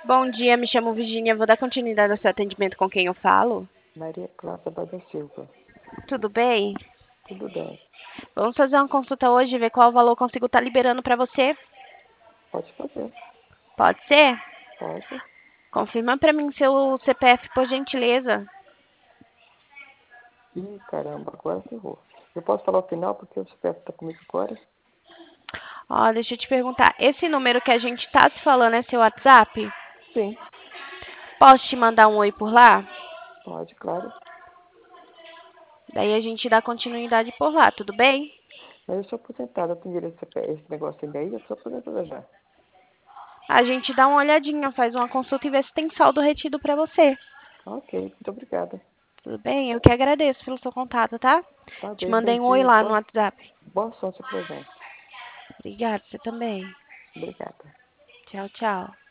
Bom dia, me chamo Virginia. Vou dar continuidade ao seu atendimento com quem eu falo. Maria Clara da Silva. Tudo bem? Tudo bem. Vamos fazer uma consulta hoje e ver qual valor eu consigo estar liberando para você. Pode fazer. Pode ser? Pode. Confirma para mim seu CPF, por gentileza. Ih, caramba, agora ferrou. Eu posso falar o final porque o CPF está comigo agora? Ó, deixa eu te perguntar. Esse número que a gente tá se falando é seu WhatsApp? Sim, Posso te mandar um oi por lá? pode, claro. Daí a gente dá continuidade por lá, tudo bem? Mas eu sou aposentada, eu tenho direito a esse negócio ainda aí, eu sou aposentada já. A gente dá uma olhadinha, faz uma consulta e vê se tem saldo retido para você. Ok, muito obrigada. Tudo bem? Eu que agradeço pelo seu contato, tá? Tá Te bem, bom mandei um oi dia, lá no WhatsApp. boa sorte para gente. Obrigada, você também. Obrigada. Tchau, tchau.